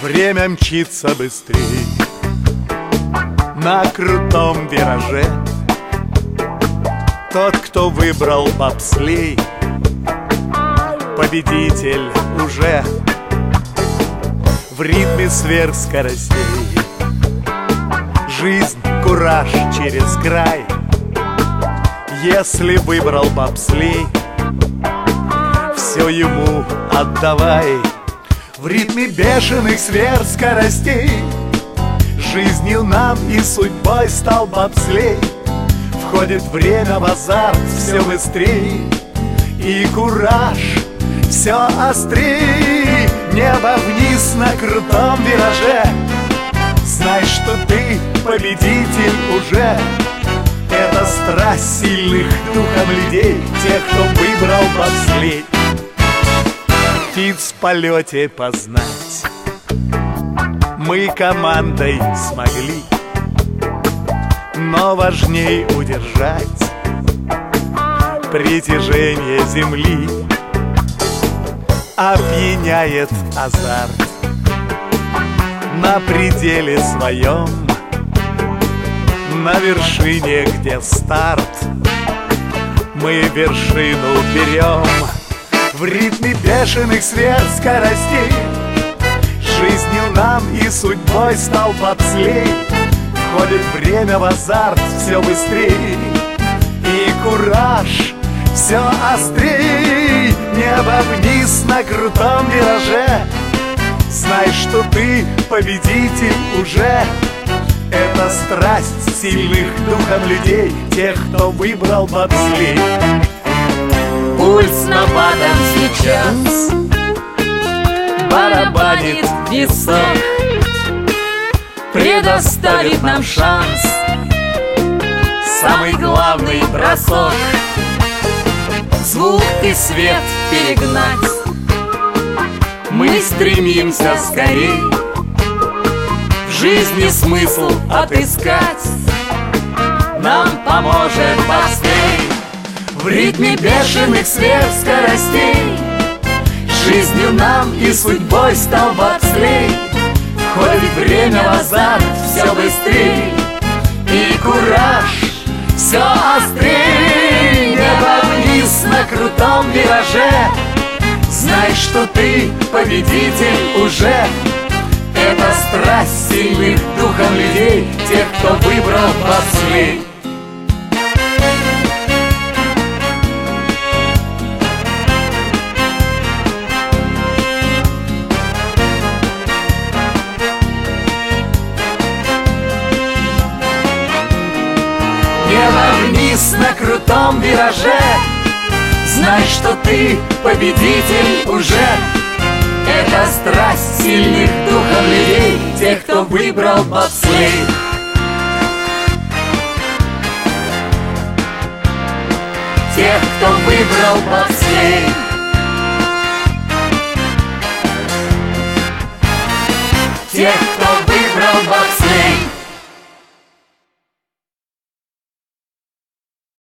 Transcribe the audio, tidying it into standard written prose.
Время мчится быстрей на крутом вираже. Тот, кто выбрал бобслей, победитель уже. В ритме сверхскоростей жизнь, кураж через край. Если выбрал бобслей, все ему отдавай. В ритме бешеных сверхскоростей жизнью нам и судьбой стал бобслей. Входит время в азарт все быстрей, и кураж все острей. Небо вниз на крутом вираже. Знай, что ты победитель уже. Это страсть сильных духом людей, тех, кто выбрал бобслей. Птиц в полете познать мы командой смогли, но важней удержать притяжение земли. Опьяняет азарт на пределе своем, на вершине, где старт, мы вершину берем. В ритме бешеных сверхскоростей жизнью нам и судьбой стал бобслей. Входит время в азарт все быстрей, и кураж все острей. Небо вниз на крутом вираже. Знай, что ты победитель уже. Это страсть сильных духом людей, тех, кто выбрал бобслей. Пульс нападом сейчас барабанит висок, предоставит нам шанс самый главный бросок. Звук и свет перегнать мы стремимся скорей, в жизни смысл отыскать нам поможет бобслей. В ритме бешеных сверхскоростей жизнью нам и судьбой стал бобслей. Входит время в азарт все быстрей, и кураж все острей. Небо вниз на крутом вираже. Знай, что ты победитель уже. Это страсть сильных духом людей, тех, кто выбрал бобслей. Небо вниз на крутом вираже. Знай, что ты победитель уже. Это страсть сильных духом людей, тех, кто выбрал бобслей. Тех, кто выбрал бобслей. Тех, кто выбрал бобслей.